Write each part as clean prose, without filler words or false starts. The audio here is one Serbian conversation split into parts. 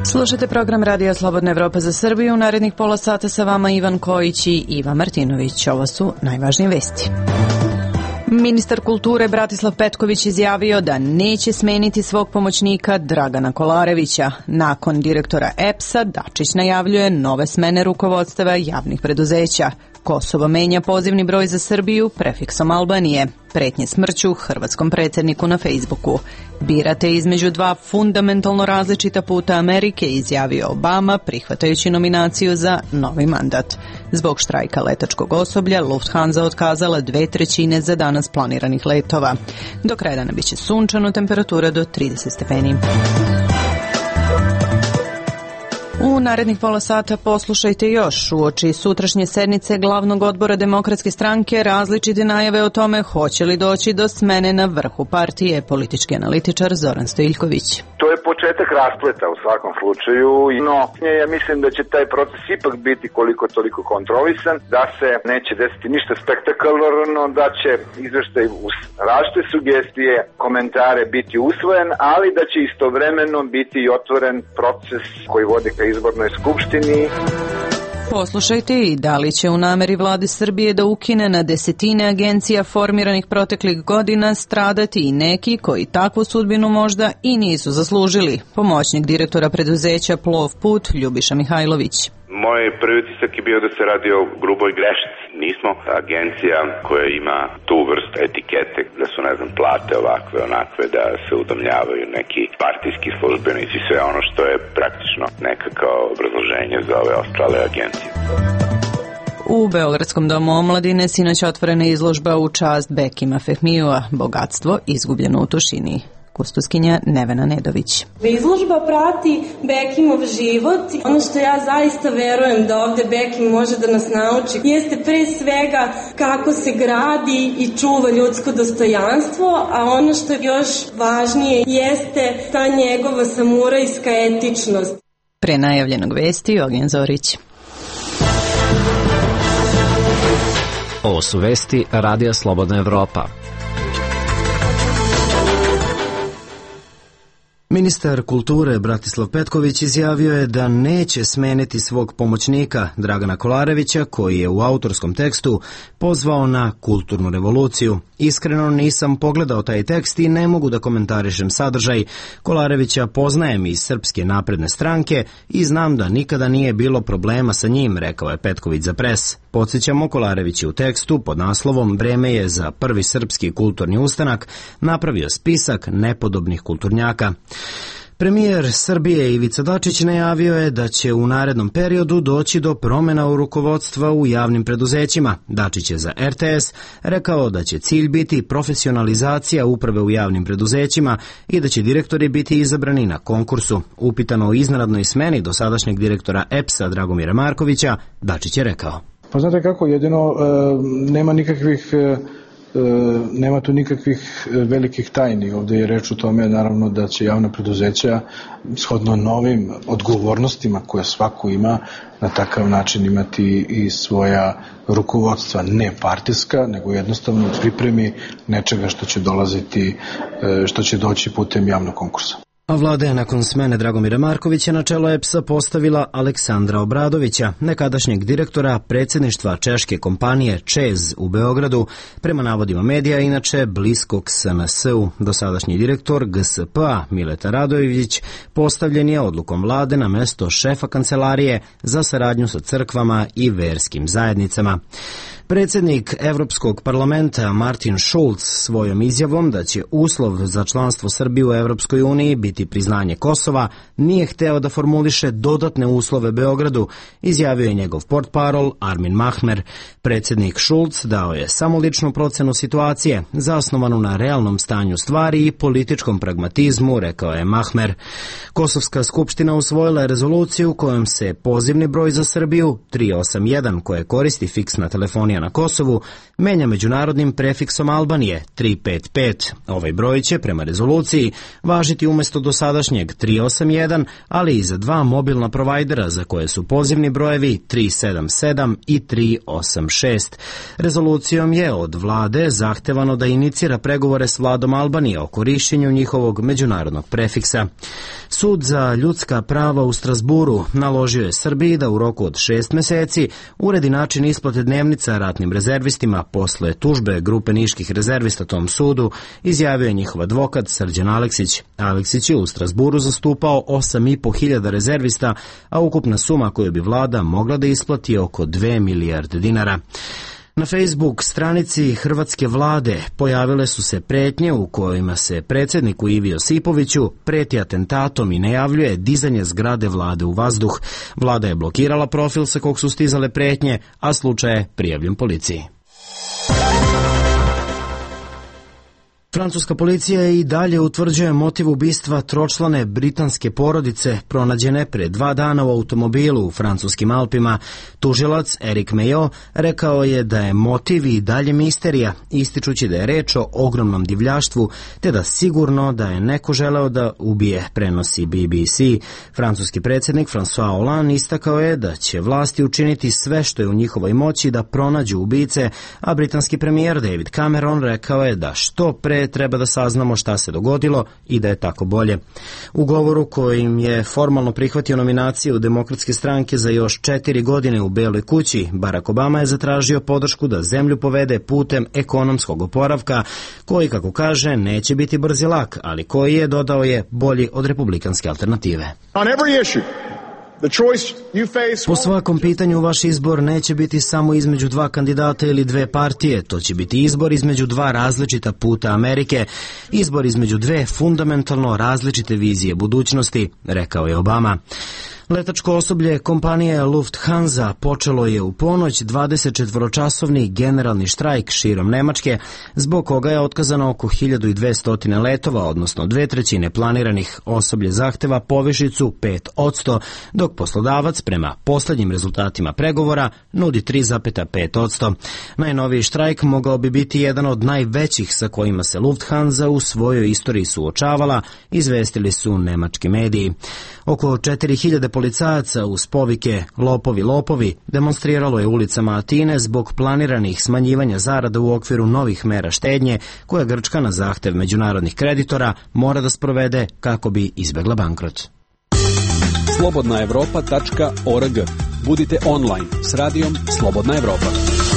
Slušajte program Radija Slobodna Evropa za Srbiju. U narednih pola sata sa vama Ivan Kojić i Iva Martinović. Ovo su najvažnije vesti. Ministar kulture Bratislav Petković izjavio da neće smeniti svog pomoćnika Dragana Kolarevića. Nakon direktora EPS-a, Dačić najavljuje nove smene rukovodstava javnih preduzeća. Kosovo menja pozivni broj za Srbiju prefiksom Albanije. Pretnje smrću hrvatskom predsjedniku na Facebooku. Birate između dva fundamentalno različita puta Amerike, izjavio Obama, prihvatajući nominaciju za novi mandat. Zbog štrajka letačkog osoblja, Lufthansa otkazala 2/3 za danas planiranih letova. Do kraja dana biće sunčano, temperatura do 30 stepeni. U narednih pola sata poslušajte još. Uoči sutrašnje sednice glavnog odbora Demokratske stranke različite najave o tome hoće li doći do smene na vrhu partije, politički analitičar Zoran Stojiljković. To je početak raspleta u svakom slučaju, no ja mislim da će taj proces ipak biti koliko toliko kontrolisan, da se neće desiti ništa spektakularno, da će izveštaj uz različite sugestije, komentare biti usvojen, ali da će istovremeno biti i otvoren proces koji vodi ka izbornoj skupštini. Poslušajte i da li će u nameri vlade Srbije da ukine na desetine agencija formiranih proteklih godina stradati i neki koji takvu sudbinu možda i nisu zaslužili. Pomoćnik direktora preduzeća Plov Put Ljubiša Mihajlović. Moj prvi utisak je bio da se radi o gruboj grešci. Nismo agencija koja ima tu vrstu etikete, da su, plate ovakve, onakve, da se udomljavaju neki partijski službenici, sve ono što je praktično nekakao obrazloženje za ove ostale agencije. U Beogradskom domu omladine sinoć otvorena izložba u čast Bekima Fehmijua, bogatstvo izgubljeno u tušini. Kustoskinja Nevena Nedović. Izložba prati Bekimov život. Ono što ja zaista verujem da ovde Bekim može da nas nauči jeste pre svega kako se gradi i čuva ljudsko dostojanstvo, a ono što je još važnije jeste ta njegova samurajska etičnost. Pre najavljenog vesti Ognjen Zorić. Ovo su vesti Radija Slobodna Evropa. Ministar kulture Bratislav Petković izjavio je da neće smeniti svog pomoćnika Dragana Kolarevića, koji je u autorskom tekstu pozvao na kulturnu revoluciju. Iskreno nisam pogledao taj tekst i ne mogu da komentarišem sadržaj. Kolarevića poznajem iz Srpske napredne stranke i znam da nikada nije bilo problema sa njim, rekao je Petković za Pres. Podsjećamo, Kolarević je u tekstu pod naslovom "Vreme je za prvi srpski kulturni ustanak" napravio spisak nepodobnih kulturnjaka. Premijer Srbije Ivica Dačić najavio je da će u narednom periodu doći do promjena u rukovodstva u javnim preduzećima. Dačić je za RTS rekao da će cilj biti profesionalizacija uprave u javnim preduzećima i da će direktori biti izabrani na konkursu. Upitano o iznenadnoj smeni dosadašnjeg direktora EPS-a Dragomira Markovića, Dačić je rekao: Pa znate kako, jedino nema tu nikakvih velikih tajni. Ovdje je reč o tome, naravno, da će javna preduzeća shodno novim odgovornostima koje svako ima na takav način imati i svoja rukovodstva, ne partijska, nego jednostavno u pripremi nečega što će doći putem javnog konkursa. A vlada je nakon smene Dragomira Markovića na čelo EPS-a postavila Aleksandra Obradovića, nekadašnjeg direktora predsjedništva češke kompanije ČEZ u Beogradu, prema navodima medija inače bliskog SNS-u. Dosadašnji direktor GSP-a Mileta Radojević postavljen je odlukom vlade na mesto šefa kancelarije za saradnju sa crkvama i verskim zajednicama. Predsjednik Evropskog parlamenta Martin Schulz svojom izjavom da će uslov za članstvo Srbije u Evropskoj uniji biti priznanje Kosova nije hteo da formuliše dodatne uslove Beogradu, izjavio je njegov portparol Armin Mahmer. Predsjednik Schulz dao je samo ličnu procenu situacije, zasnovanu na realnom stanju stvari i političkom pragmatizmu, rekao je Mahmer. Kosovska skupština usvojila je rezoluciju kojom se pozivni broj za Srbiju 381, koje koristi fiksna telefonija Albanija na Kosovu menja međunarodnim prefiksom Albanije 355. Ovaj broj će, prema rezoluciji, važiti umjesto dosadašnjeg 381, ali i za dva mobilna provajdera za koje su pozivni brojevi 377 i 386. Rezolucijom je od vlade zahtevano da inicira pregovore s vladom Albanije o korišćenju njihovog međunarodnog prefiksa. Sud za ljudska prava u Strasburu naložio je Srbiji da u roku od 6 meseci uredi način isplate dnevnica ratnim rezervistima posle tužbe grupe niških rezervista tom sudu, izjavio je njihov advokat Srđan Aleksić. Aleksić je u Strasburu zastupao 8.500 rezervista, a ukupna suma koju bi vlada mogla da isplati je oko 2 milijarde dinara. Na Facebook stranici hrvatske vlade pojavile su se pretnje u kojima se predsjedniku Ivi Josipoviću preti atentatom i najavljuje dizanje zgrade vlade u vazduh. Vlada je blokirala profil sa kog su stizale pretnje, a slučaj je prijavljen policiji. Francuska policija i dalje utvrđuje motiv ubistva tročlane britanske porodice pronađene pre 2 dana u automobilu u francuskim Alpima. Tužilac Eric Mayo rekao je da je motiv i dalje misterija, ističući da je reč o ogromnom divljaštvu, te da sigurno da je neko želeo da ubije, prenosi BBC. Francuski predsjednik François Hollande istakao je da će vlasti učiniti sve što je u njihovoj moći da pronađu ubice, a britanski premijer David Cameron rekao je da što pre treba da saznamo šta se dogodilo i da je tako bolje. U govoru kojim je formalno prihvatio nominaciju Demokratske stranke za još 4 godine u Beloj kući, Barack Obama je zatražio podršku da zemlju povede putem ekonomskog oporavka, koji, kako kaže, neće biti brz i lak, ali koji je, dodao je, bolji od republikanske alternative. On every issue, po svakom pitanju vaš izbor neće biti samo između 2 kandidata ili 2 partije, to će biti izbor između 2 različita puta Amerike, izbor između 2 fundamentalno različite vizije budućnosti, rekao je Obama. Letačko osoblje kompanije Lufthansa počelo je u ponoć 24-časovni generalni štrajk širom Nemačke, zbog koga je otkazano oko 1200 letova, odnosno 2/3 planiranih. Osoblje zahteva povišicu 5%, dok poslodavac prema poslednjim rezultatima pregovora nudi 3,5%. Najnoviji štrajk mogao bi biti jedan od najvećih sa kojima se Lufthansa u svojoj istoriji suočavala, izvestili su nemački mediji. Oko 4000 policajaca uz povike "Lopovi, lopovi" demonstriralo je ulicama Atine zbog planiranih smanjivanja zarada u okviru novih mera štednje koje Grčka na zahtev međunarodnih kreditora mora da sprovede kako bi izbegla bankrot. slobodnaevropa.org. Budite online s radijom Slobodna Evropa.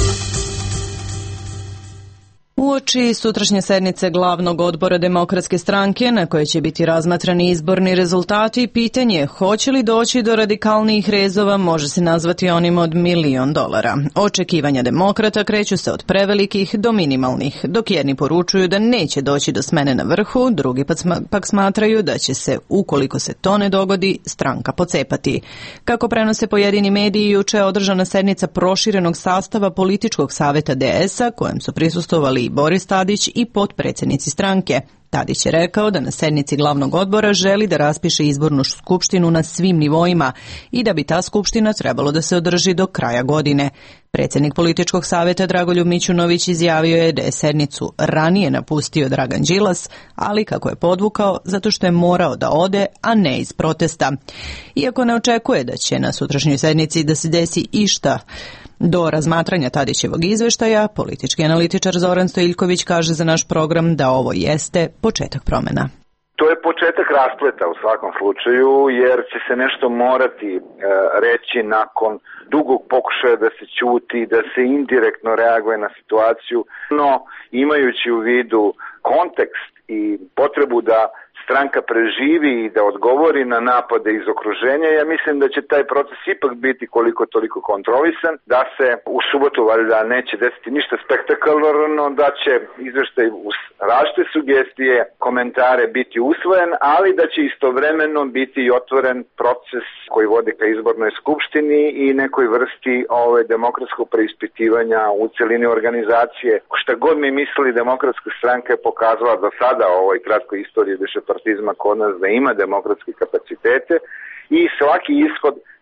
Uoči sutrašnje sednice glavnog odbora Demokratske stranke, na kojoj će biti razmatrani izborni rezultati, pitanje hoće li doći do radikalnijih rezova može se nazvati onim od $1 milion. Očekivanja demokrata kreću se od prevelikih do minimalnih, dok jedni poručuju da neće doći do smene na vrhu, drugi pak smatraju da će se, ukoliko se to ne dogodi, stranka pocepati. Kako prenose pojedini mediji, juče je održana sednica proširenog sastava političkog saveta DS-a, kojem su prisustvovali Boris Tadić i potpredsjednici stranke. Tadić je rekao da na sednici glavnog odbora želi da raspiše izbornu skupštinu na svim nivoima i da bi ta skupština trebalo da se održi do kraja godine. Predsjednik političkog savjeta Dragoljub Mićunović izjavio je da je sednicu ranije napustio Dragan Đilas, ali kako je podvukao, zato što je morao da ode, a ne iz protesta. Iako ne očekuje da će na sutrašnjoj sednici da se desi išta do razmatranja Tadićevog izveštaja, politički analitičar Zoran Stojiljković kaže za naš program da ovo jeste početak promjena. To je početak raspleta u svakom slučaju, jer će se nešto morati reći nakon dugog pokušaja da se ćuti, da se indirektno reaguje na situaciju, no imajući u vidu kontekst i potrebu da stranka preživi i da odgovori na napade iz okruženja, ja mislim da će taj proces ipak biti koliko toliko kontrolisan, da se u subotu valjda neće desiti ništa spektakularno, da će izveštaj uz različite sugestije, komentare biti usvojen, ali da će istovremeno biti i otvoren proces koji vodi ka izbornoj skupštini i nekoj vrsti demokratskog preispitivanja u celini organizacije. Šta god mi mislili, Demokratska stranka je pokazala do sada u ovoj kratkoj istoriji višepartizma kod nas da ima demokratske kapacitete i svaki ishod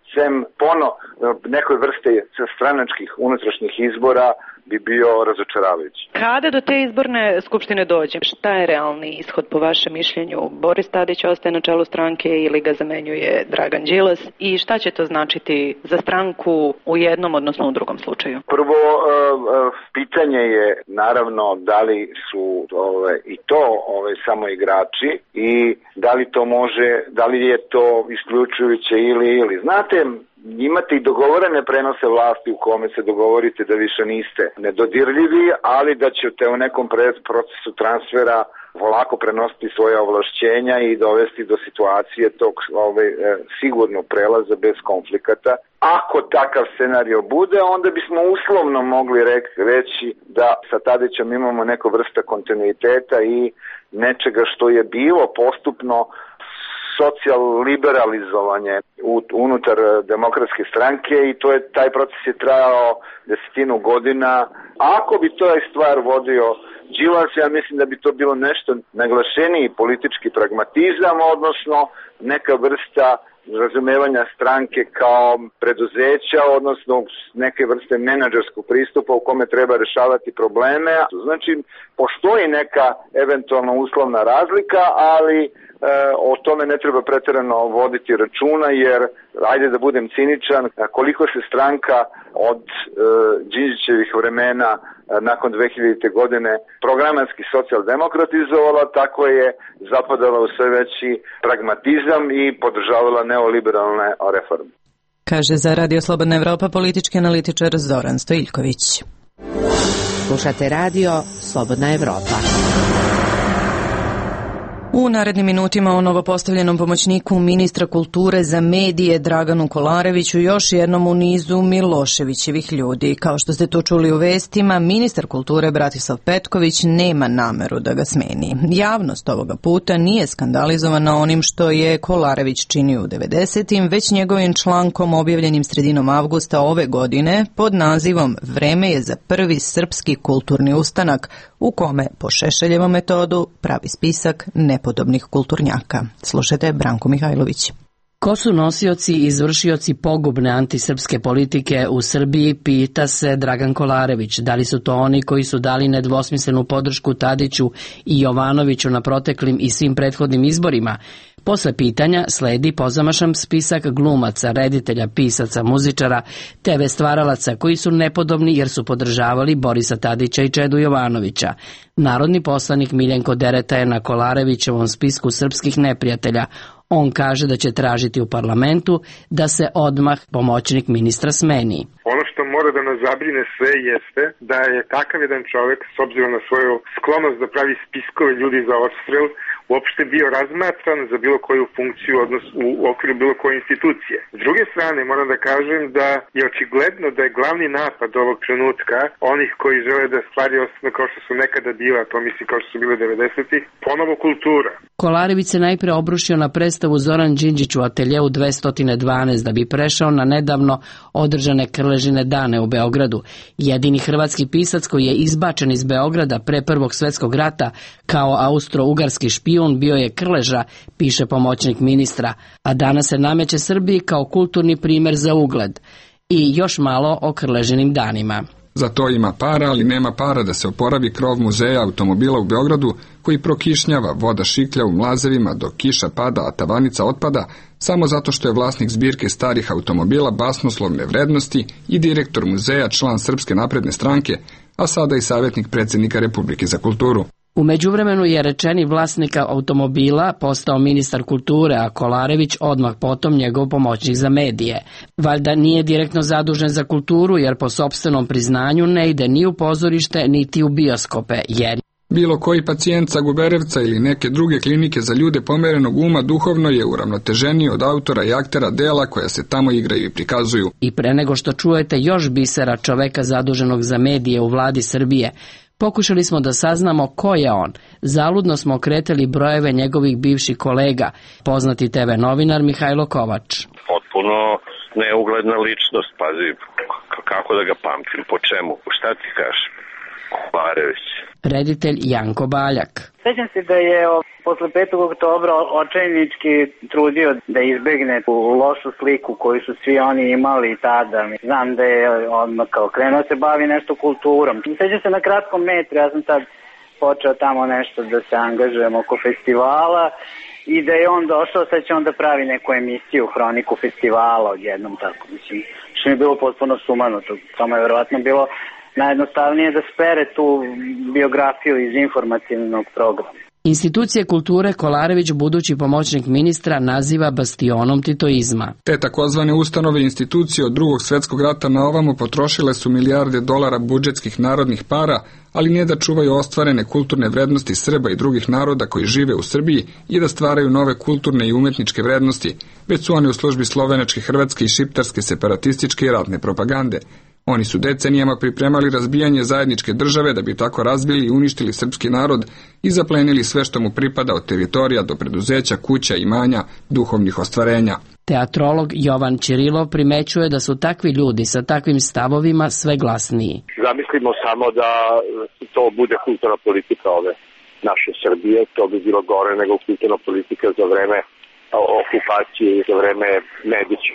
sem nekoj vrste stranačkih unutrašnjih izbora bi bio razočaravajući. Kada do te izborne skupštine dođe, šta je realni ishod po vašem mišljenju? Boris Tadić ostaje na čelu stranke ili ga zamenjuje Dragan Đilas i šta će to značiti za stranku u jednom, odnosno u drugom slučaju? Prvo, pitanje je naravno da li su i to samo igrači i da li je to isključujuće ili. Znate, imate i dogovorene prenose vlasti u kome se dogovorite da više niste nedodirljivi, ali da ćete u nekom procesu transfera polako prenositi svoje ovlašćenja i dovesti do situacije tog sigurnog prelaza bez konflikata. Ako takav scenario bude, onda bismo uslovno mogli reći da sa Tadićem imamo neku vrsta kontinuiteta i nečega što je bilo postupno socijal-liberalizovanje unutar demokratske stranke i taj proces je trajao 10 godina. Ako bi to stvar vodio Đilas, ja mislim da bi to bilo nešto naglašeniji politički pragmatizam, odnosno neka vrsta razumevanja stranke kao preduzeća, odnosno neke vrste menadžerskog pristupa u kome treba rešavati probleme. Znači, postoji neka eventualno uslovna razlika, ali o tome ne treba preterano voditi računa, jer, ajde da budem ciničan, koliko se stranka od Đinđićevih vremena nakon 2000. godine programatski socijaldemokratizovala, tako je zapadala u sve veći pragmatizam i podržavala neoliberalne reforme. Kaže za Radio Slobodna Evropa politički analitičar Zoran Stojiljković. Slušate Radio Slobodna Evropa. U narednim minutima o novopostavljenom pomoćniku ministra kulture za medije Draganu Kolareviću, još jednom u nizu Miloševićevih ljudi. Kao što ste to čuli u vestima, ministar kulture Bratislav Petković nema nameru da ga smeni. Javnost ovoga puta nije skandalizovana onim što je Kolarević činio u 90-im, već njegovim člankom objavljenim sredinom avgusta ove godine pod nazivom "Vreme je za prvi srpski kulturni ustanak", u kome po Šešeljevom metodu pravi spisak nepodobnih kulturnjaka. Slušajte Branko Mihajlović. Ko su nosioci i izvršioci pogubne antisrpske politike u Srbiji, pita se Dragan Kolarević. Da li su to oni koji su dali nedvosmislenu podršku Tadiću i Jovanoviću na proteklim i svim prethodnim izborima? Posle pitanja sledi pozamašan spisak glumaca, reditelja, pisaca, muzičara, TV stvaralaca koji su nepodobni jer su podržavali Borisa Tadića i Čedu Jovanovića. Narodni poslanik Miljenko Dereta je na Kolarevićevom spisku srpskih neprijatelja. On kaže da će tražiti u parlamentu da se odmah pomoćnik ministra smeni. Ono što mora da nas zabrine sve jeste da je takav jedan čovek, s obzirom na svoju sklonost da pravi spiskove ljudi za odstrel, uopšte bio razmatran za bilo koju funkciju, odnosno u okviru bilo koje institucije. S druge strane, moram da kažem da je očigledno da je glavni napad ovog trenutka onih koji žele da stvari ostane kao što su nekada bila, to mislim kao što su bile 90-ih, ponovo kultura. Kolarević se najpre obrušio na predstavu Zoran Đinđić u ateljeu 212 da bi prešao na nedavno održane Krležine dane u Beogradu. Jedini hrvatski pisac koji je izbačen iz Beograda pre Prvog svetskog rata kao austro-ugarski špijun bio je Krleža, piše pomoćnik ministra, a danas se nameće Srbiji kao kulturni primer za ugled. I još malo o Krležinim danima. Za to ima para, ali nema para da se oporavi krov muzeja automobila u Beogradu koji prokišnjava, voda šiklja u mlazevima dok kiša pada, a tavanica otpada, samo zato što je vlasnik zbirke starih automobila basnoslovne vrednosti i direktor muzeja, član Srpske napredne stranke, a sada i savjetnik predsjednika Republike za kulturu. U međuvremenu je rečeni vlasnika automobila postao ministar kulture, a Kolarević odmah potom njegov pomoćnik za medije. Valjda nije direktno zadužen za kulturu jer po sopstvenom priznanju ne ide ni u pozorište niti u bioskope, jer bilo koji pacijent sa Guberevca ili neke druge klinike za ljude pomerenog uma duhovno je uravnoteženiji od autora i aktera dela koja se tamo igraju i prikazuju. I pre nego što čujete još bisera čoveka zaduženog za medije u vladi Srbije, pokušali smo da saznamo ko je on. Zaludno smo okretali brojeve njegovih bivših kolega, poznati TV novinar Mihajlo Kovač. Potpuno neugledna ličnost, pazi, kako da ga pamtim, po čemu, šta ti kažeš? Kolarević. Reditelj Janko Baljak. Sećam se da je posle 5. oktobra očajnički trudio da izbegne tu lošu sliku koju su svi oni imali tada. Znam da je odmah kao krenuo se bavi nešto kulturom. Sećam se na kratkom metru, ja sam tad počeo tamo nešto da se angažujem oko festivala i da je on došao, sad će on da pravi neku emisiju, hroniku festivala odjednom tako. Mislim, što mi je bilo potpuno sumanuto. Samo je verovatno bilo najjednostavnije da spere tu biografiju iz informativnog programa. Institucije kulture Kolarević, budući pomoćnik ministra, naziva bastionom titoizma. Te takozvane ustanove i institucije od Drugog svjetskog rata na ovamo potrošile su milijarde dolara budžetskih narodnih para, ali ne da čuvaju ostvarene kulturne vrednosti Srba i drugih naroda koji žive u Srbiji i da stvaraju nove kulturne i umetničke vrednosti, već su oni u službi slovenačke, hrvatske i šiptarske separatističke i ratne propagande. Oni su decenijama pripremali razbijanje zajedničke države da bi tako razbili i uništili srpski narod i zaplenili sve što mu pripada od teritorija do preduzeća, kuća, imanja, duhovnih ostvarenja. Teatrolog Jovan Ćirilov primećuje da su takvi ljudi sa takvim stavovima sve glasniji. Zamislimo samo da to bude kulturna politika ove naše Srbije, to bi bilo gore nego kulturna politika za vreme okupacije i za vreme Medića.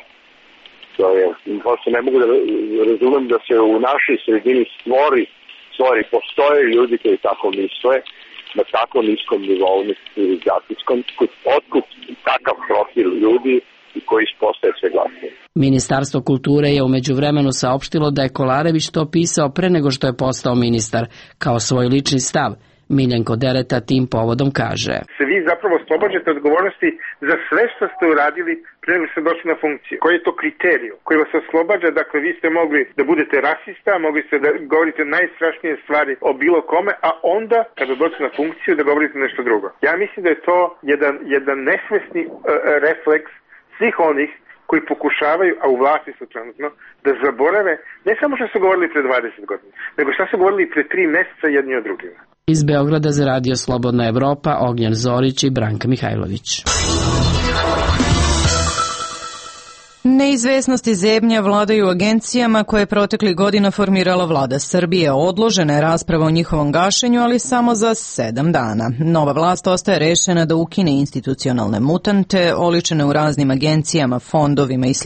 Prosto ne mogu da razumem da se u našoj sredini stvori, postoje ljudi koji tako misle, na tako niskom nivou civilizacijskom, otkud takav profil ljudi i koji postaje sve glasnije. Ministarstvo kulture je u međuvremenu saopštilo da je Kolarević to pisao pre nego što je postao ministar, kao svoj lični stav. Miljenko Dereta tim povodom kaže: Se vi zapravo oslobađate odgovornosti za sve što ste uradili pre nego ste došli na funkciju. Koji je to kriterij koji vas oslobađa? Dakle, vi ste mogli da budete rasista, mogli ste da govorite najstrašnije stvari o bilo kome, a onda kada dođete na funkciju da govorite nešto drugo. Ja mislim da je to jedan nesvesni refleks svih onih koji pokušavaju, a u vlasti su trenutno, da zaborave ne samo što su govorili pre 20 godina, nego što su govorili pre 3 meseca jedni od drugima. Iz Beograda za Radio Slobodna Evropa, Ognjen Zorić i Branka Mihajlović. Neizvesnosti zebnja vladaju agencijama koje je proteklih godina formirala vlada Srbije. Odložena je rasprava o njihovom gašenju, ali samo za 7 dana. Nova vlast ostaje rešena da ukine institucionalne mutante, oličene u raznim agencijama, fondovima i sl.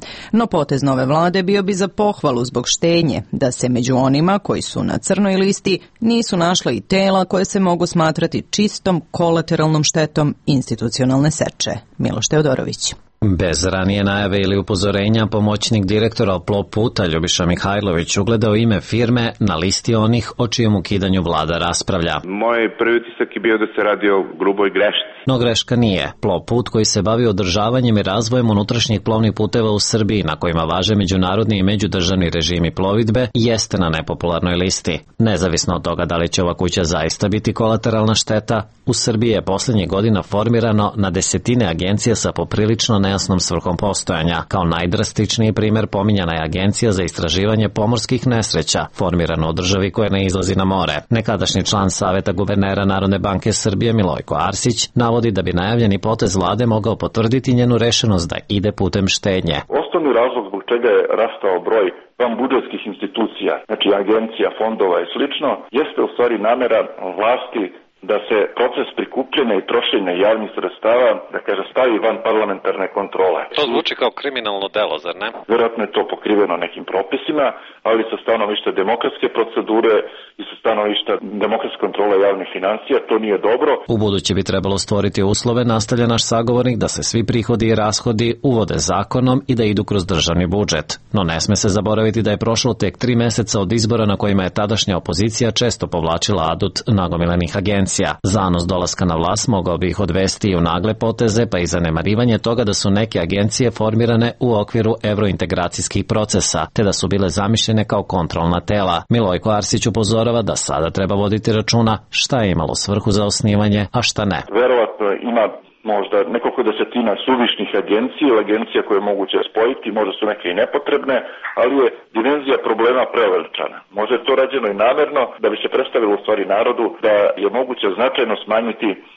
No potez nove vlade bio bi za pohvalu zbog štednje, da se među onima koji su na crnoj listi nisu našla i tela koje se mogu smatrati čistom kolateralnom štetom institucionalne seče. Miloš Teodorović. Bez ranije najave ili upozorenja, pomoćnik direktora Plov puta Ljubiša Mihajlović ugledao ime firme na listi onih o čijem ukidanju vlada raspravlja. Moj prvi utisak je bio da se radi o gruboj grešci. No greška nije. Plov put, koji se bavi održavanjem i razvojem unutrašnjih plovnih puteva u Srbiji, na kojima važe međunarodni i međudržavni režimi plovidbe, jeste na nepopularnoj listi. Nezavisno od toga da li će ova kuća zaista biti kolateralna šteta, u Srbiji je poslednjih godina formirano na desetine agencija sa poprilično nejasnom svrhom postojanja. Kao najdrastičniji primer pominjana je Agencija za istraživanje pomorskih nesreća, formirana u državi koja ne izlazi na more. Nekadašnji član Saveta guvernera Narodne banke Srbije Milojko Arsić navodi da bi najavljeni potez vlade mogao potvrditi njenu rešenost da ide putem štednje. Osnovni razlog zbog čega je rastao broj vanbudžetskih institucija, znači agencija, fondova i slično, jeste u stvari namera vlasti da se proces prikupljanja i trošenja javnih sredstava, da kaže, stavi van parlamentarne kontrole. To zvuči kao kriminalno delo, zar ne? Vjerojatno je to pokriveno nekim propisima, ali sa stanovišta demokratske procedure i sa stanovišta demokratske kontrole javnih financija, to nije dobro. U buduće bi trebalo stvoriti uslove, nastavlja naš sagovornik, da se svi prihodi i rashodi uvode zakonom i da idu kroz državni budžet. No ne sme se zaboraviti da je prošlo tek 3 meseca od izbora na kojima je tadašnja opozicija često povlačila adut nagomilanih agencija. Zanos dolaska na vlast mogao bi ih odvesti i u nagle poteze, pa i zanemarivanje toga da su neke agencije formirane u okviru evrointegracijskih procesa, te da su bile zamišljene kao kontrolna tela. Milojko Arsić upozorava da sada treba voditi računa šta je imalo svrhu za osnivanje, a šta ne. Verovatno ima možda nekoliko desetina suvišnih agencija koje je moguće spojiti, možda su neke i nepotrebne, ali je dimenzija problema preuveličana. Možda je to rađeno i namerno da bi se predstavilo u stvari narodu da je moguće značajno smanjiti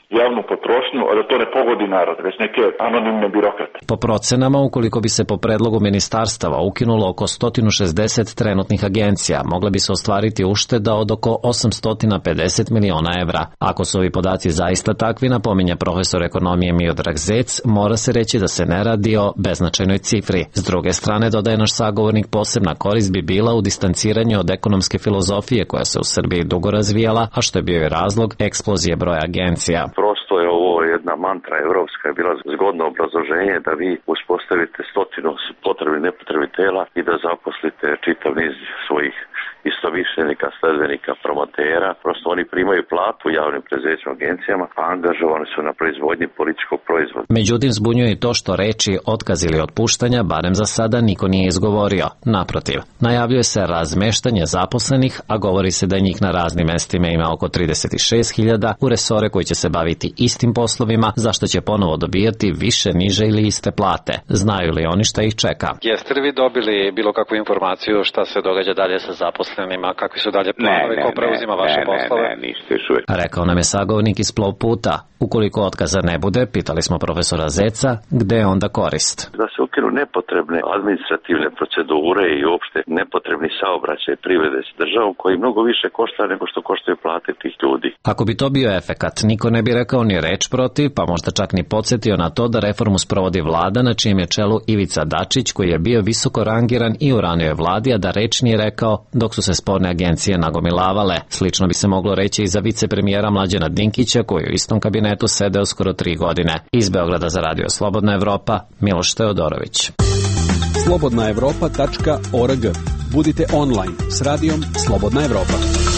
javnu potrošnju, a da to ne pogodi narod, već neke anonimne birokrate. Po procenama, ukoliko bi se po predlogu ministarstava ukinulo oko 160 trenutnih agencija, mogla bi se ostvariti ušteda od oko 850 miliona evra. Ako su ovi podaci zaista takvi, napominje profesor ekonomije Miodrag Zec, mora se reći da se ne radi o beznačajnoj cifri. S druge strane, dodaje naš sagovornik, posebna korist bi bila u distanciranju od ekonomske filozofije koja se u Srbiji dugo razvijala, a što je bio i razlog eksplozije broja agencija. Prosto je ovo jedna mantra evropska, je bila zgodno obrazloženje da vi uspostavite 100 potrebnih nepotrebnih tela i da zaposlite čitav niz svojih istomišljenika, sledbenika, promotera. Prosto oni primaju platu u javnim preduzećima, agencijama, a angažovani su na proizvodnji političkog proizvoda. Međutim, zbunjuje i to što reči otkaz ili otpuštanja, barem za sada, niko nije izgovorio. Naprotiv, najavljuje se razmeštanje zaposlenih, a govori se da njih na raznim mestima ima oko 36.000 u resore koji će se baviti istim poslovima, zašto će ponovo dobijati više, niže ili iste plate. Znaju li oni šta ih čeka? Jeste li vi dobili bilo kakvu informaciju šta se događa dalje sa zaposlenima, kakvi su dalje planovi, ko preuzima vaše poslove? Rekao nam je sagovornik iz Plovputa. Ukoliko otkaza ne bude, pitali smo profesora Zeca, gde je onda korist? Da se ukinu nepotrebne administrativne procedure i uopšte nepotrebni saobraćaj privrede s državom koji mnogo više košta nego što koštaju plate tih ljudi. Ako bi to bio efekat, niko ne bi rekao ni reč protiv, pa možda čak ni podsjetio na to da reformu sprovodi vlada na čijem je čelu Ivica Dačić, koji je bio visoko rangiran i u ranijoj vladi, a da reč nije rekao dok su se sporne agencije nagomilavale. Slično bi se moglo reći i za vicepremijera Mlađana Dinkića, koji u istom kabinetu sedeo skoro 3 godine. Iz Beograda za Radio Slobodna Evropa, Miloš Teodorović. slobodnaevropa.org. Budite online s radijom Slobodna Evropa.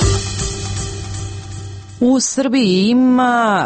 U Srbiji ima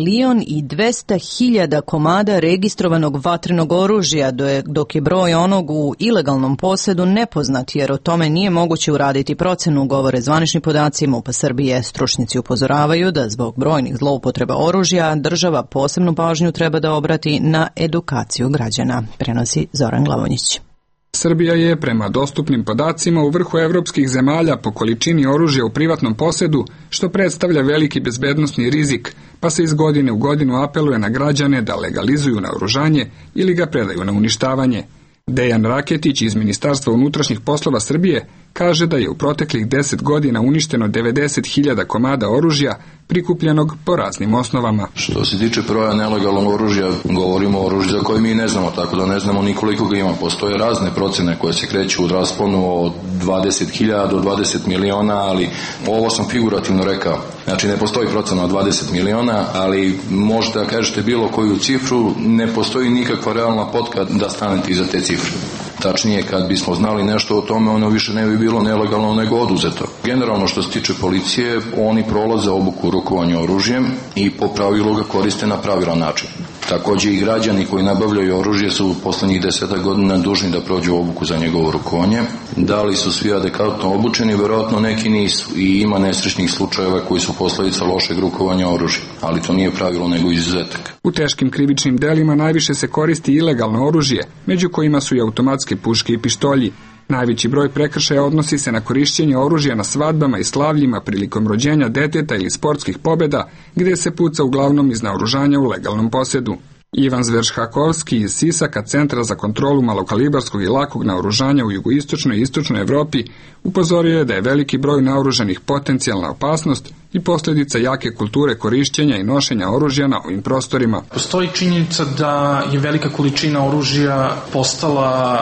1.200.000 komada registrovanog vatrenog oružja, dok je broj onog u ilegalnom posedu nepoznat, jer o tome nije moguće uraditi procenu, govore zvanični podaci MUP-a Srbije. Stručnjaci upozoravaju da zbog brojnih zloupotreba oružja država posebnu pažnju treba da obrati na edukaciju građana, prenosi Zoran Glavonjić. Srbija je, prema dostupnim podacima, u vrhu evropskih zemalja po količini oružja u privatnom posedu, što predstavlja veliki bezbednosni rizik, pa se iz godine u godinu apeluje na građane da legalizuju naoružanje ili ga predaju na uništavanje. Dejan Raketić iz Ministarstva unutrašnjih poslova Srbije kaže da je u proteklih 10 godina uništeno 90.000 komada oružja prikupljenog po raznim osnovama. Što se tiče broja nelegalnog oružja, govorimo o oružju za koje mi ne znamo, tako da ne znamo ni koliko ga ima. Postoje razne procene koje se kreću u rasponu od 20.000 do 20 miliona, ali ovo sam figurativno rekao. Znači ne postoji procena od 20 miliona, ali možete da kažete bilo koju cifru, ne postoji nikakva realna potka da stanete iza te cifre. Tačnije, kad bismo znali nešto o tome, ono više ne bi bilo nelegalno nego oduzeto. Generalno što se tiče policije, oni prolaze obuku rukovanja oružjem i po pravilu ga koriste na pravilan način. Takođe i građani koji nabavljaju oružje su u poslednjih 10 godina dužni da prođu obuku za njegovo rukovanje. Da li su svi adekvatno obučeni? Verovatno neki nisu i ima nesrećnih slučajeva koji su posledica lošeg rukovanja oružja, ali to nije pravilo nego izuzetak. U teškim krivičnim delima najviše se koristi ilegalno oružje, među kojima su i automatske puške i pištolji. Najveći broj prekršaja odnosi se na korišćenje oružja na svadbama i slavljima prilikom rođenja deteta ili sportskih pobjeda, gdje se puca uglavnom iz naoružanja u legalnom posedu. Ivan Zveršhakovski iz Sisaka, Centra za kontrolu malokalibarskog i lakog naoružanja u jugoistočnoj i istočnoj Evropi, upozorio je da je veliki broj naoružanih potencijalna opasnost i posljedica jake kulture korišćenja i nošenja oružja na ovim prostorima. Postoji činjenica da je velika količina oružja postala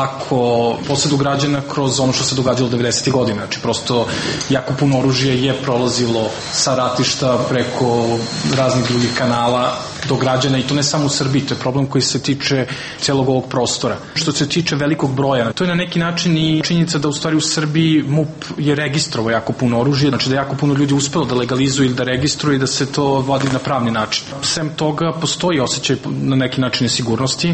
lako posedu građana kroz ono što se događalo 90. godina. Znači prosto jako puno oružja je prolazilo sa ratišta preko raznih drugih kanala do građana i to ne samo u Srbiji, to je problem koji se tiče celog ovog prostora. Što se tiče velikog broja, to je na neki način i činjenica da u stvari u Srbiji MUP je registrovao jako puno oružja, znači da jako puno ljudi uspelo da legalizuju ili da registruju i da se to vodi na pravni način. Sem toga postoji osjećaj na neki način nesigurnosti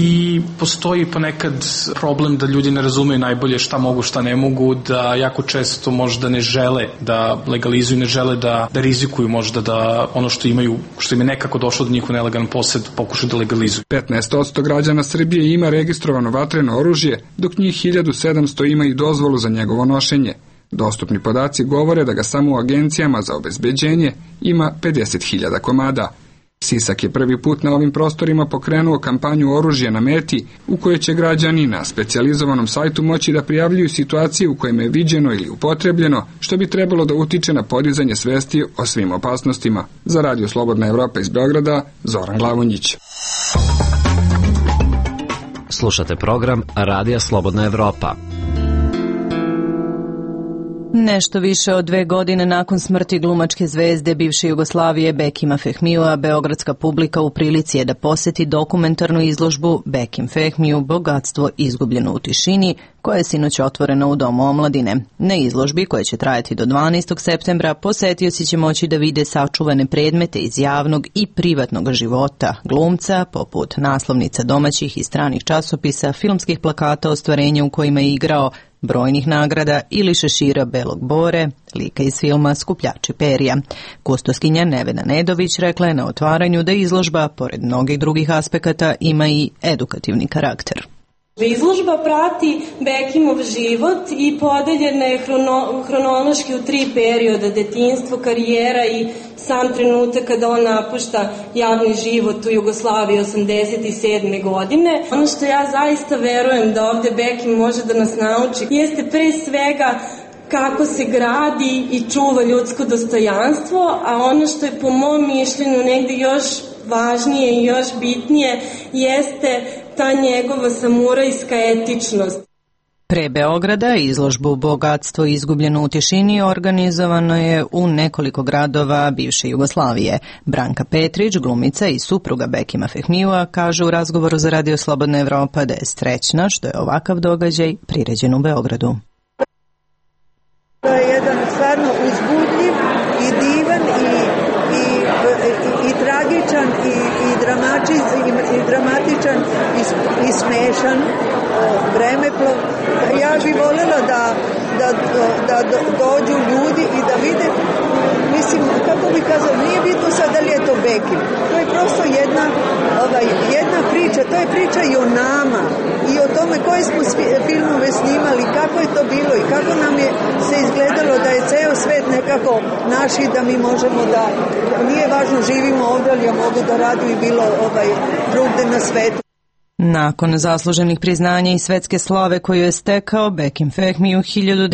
i postoji ponekad problem da ljudi ne razumeju najbolje šta mogu, šta ne mogu, da jako često možda ne žele da legalizuju, ne žele da rizikuju možda da ono što imaju, što im je nekako došlo do njih u nelegalan posed, pokušaju da legalizuju. 15% građana Srbije ima registrovano vatreno oružje, dok njih 1700 ima i dozvolu za njegovo nošenje. Dostupni podaci govore da ga samo u agencijama za obezbeđenje ima 50.000 komada. Sisak je prvi put na ovim prostorima pokrenuo kampanju Oružje na meti, u kojoj će građani na specijalizovanom sajtu moći da prijavljuju situacije u kojima je viđeno ili upotrebljeno, što bi trebalo da utiče na podizanje svesti o svim opasnostima. Za Radio Slobodna Evropa iz Beograda, Zoran Glavonjić. Slušate program Radija Slobodna Evropa. Nešto više od 2 godine nakon smrti glumačke zvezde bivše Jugoslavije Bekima Fehmija, beogradska publika u prilici je da poseti dokumentarnu izložbu Bekim Fehmiju, bogatstvo izgubljeno u tišini, koja je sinoć otvorena u Domu omladine. Na izložbi, koja će trajati do 12. septembra, posetioci će moći da vide sačuvane predmete iz javnog i privatnog života glumca, poput naslovnica domaćih i stranih časopisa, filmskih plakata ostvarenja u kojima je igrao, brojnih nagrada ili šešira Belog Bore, lika iz filma Skupljači perja. Kustoskinja Nevena Nedović rekla je na otvaranju da izložba, pored mnogih drugih aspekata, ima i edukativni karakter. Izložba prati Bekimov život i podeljena je hronološki u 3 perioda: detinjstvo, karijera i sam trenutak kada on napušta javni život u Jugoslaviji 87. godine. Ono što ja zaista verujem da ovde Bekim može da nas nauči jeste pre svega kako se gradi i čuva ljudsko dostojanstvo, a ono što je po mom mišljenju negde još važnije i još bitnije jeste ta njegova samurajska etičnost. Pre Beograda izložbu Bogatstvo izgubljeno u tišini organizovano je u nekoliko gradova bivše Jugoslavije. Branka Petrić, glumica i supruga Bekima Fehmija, kaže u razgovoru za Radio Slobodna Evropa da je srećna što je ovakav događaj priređen u Beogradu. To je jedan stvarno uzbudljiv i divan i tragičan i dramatičan i smešan vremeplov. Ja bih voljela da dođu ljudi i da vide, mislim, kako bih kazao, nije bitno sad da li je to Bekim. To je prosto jedna priča, to je priča i o nama i o tome koje smo filmove snimali, kako je to bilo i kako nam je se izgledalo da je ceo svet nekako naš i da mi možemo da, nije važno živimo ovdje, ali ja mogu da radim i bilo drugde na svetu. Nakon zasluženih priznanja i svetske slave koju je stekao, Bekim Fehmi u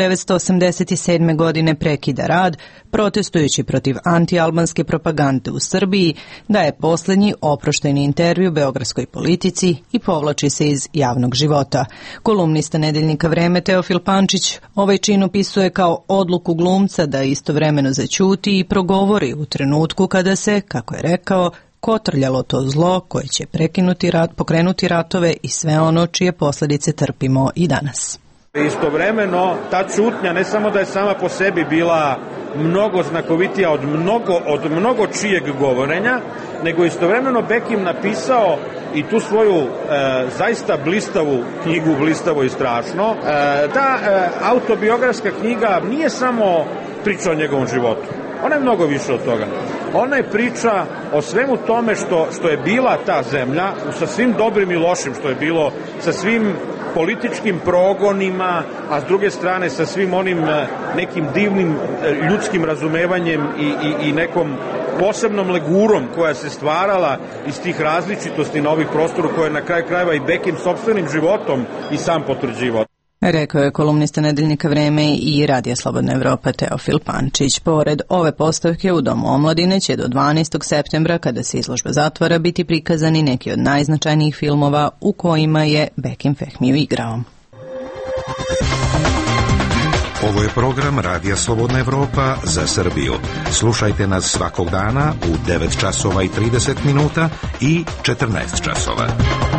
1987. godine prekida rad, protestujući protiv antialbanske propagande u Srbiji, daje poslednji oproštajni intervju beogradskoj politici i povlači se iz javnog života. Kolumnista nedeljnika Vreme Teofil Pančić ovaj čin opisuje kao odluku glumca da istovremeno zaćuti i progovori u trenutku kada se, kako je rekao, kotrljalo to zlo koje će pokrenuti ratove i sve ono čije posledice trpimo i danas. Istovremeno, ta ćutnja ne samo da je sama po sebi bila mnogo znakovitija od mnogo čijeg govorenja, nego istovremeno Bekim napisao i tu svoju zaista blistavu knjigu, blistavo i strašno. Ta autobiografska knjiga nije samo priča o njegovom životu. Ona je mnogo više od toga. Ona je priča o svemu tome što je bila ta zemlja, sa svim dobrim i lošim što je bilo, sa svim političkim progonima, a s druge strane sa svim onim nekim divnim ljudskim razumevanjem i nekom posebnom legurom koja se stvarala iz tih različitosti na ovih prostoru koje na kraju krajeva i Bekim sopstvenim životom i sam potvrđivao. Rekao je kolumnista nedeljnika Vreme i Radija Slobodna Evropa Teofil Pančić. Pored ove postavke u Domu omladine će do 12. septembra, kada se izložba zatvara, biti prikazani neki od najznačajnijih filmova u kojima je Bekim Fehmiju igrao. Ovo je program Radija Slobodna Evropa za Srbiju. Slušajte nas svakog dana u 9 časova i 30 minuta i 14 časova.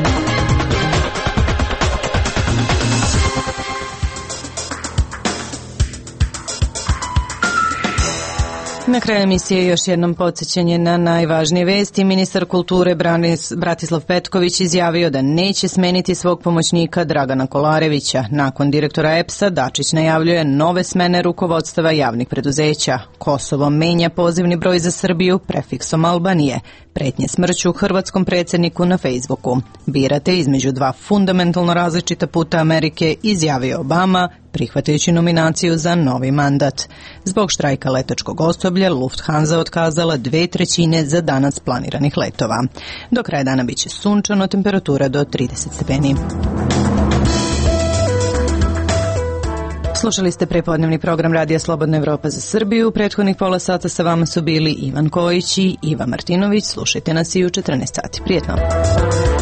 Na kraju emisije još jednom podsjećanje na najvažnije vesti. Ministar kulture Bratislav Petković izjavio da neće smeniti svog pomoćnika Dragana Kolarevića. Nakon direktora EPS-a Dačić najavljuje nove smene rukovodstava javnih preduzeća. Kosovo menja pozivni broj za Srbiju prefiksom Albanije. Pretnje smrću hrvatskom predsjedniku na Facebooku. Birate između dva fundamentalno različita puta Amerike, izjavio Obama, prihvatajući nominaciju za novi mandat. Zbog štrajka letačkog osoblja, Lufthansa otkazala 2/3 za danas planiranih letova. Do kraja dana biće sunčano, temperatura do 30 stepeni. Slušali ste prepodnevni program Radija Slobodna Evropa za Srbiju. U prethodnih pola sata sa vama su bili Ivan Kojić i Iva Martinović. Slušajte nas i u 14 sati. Prijetno!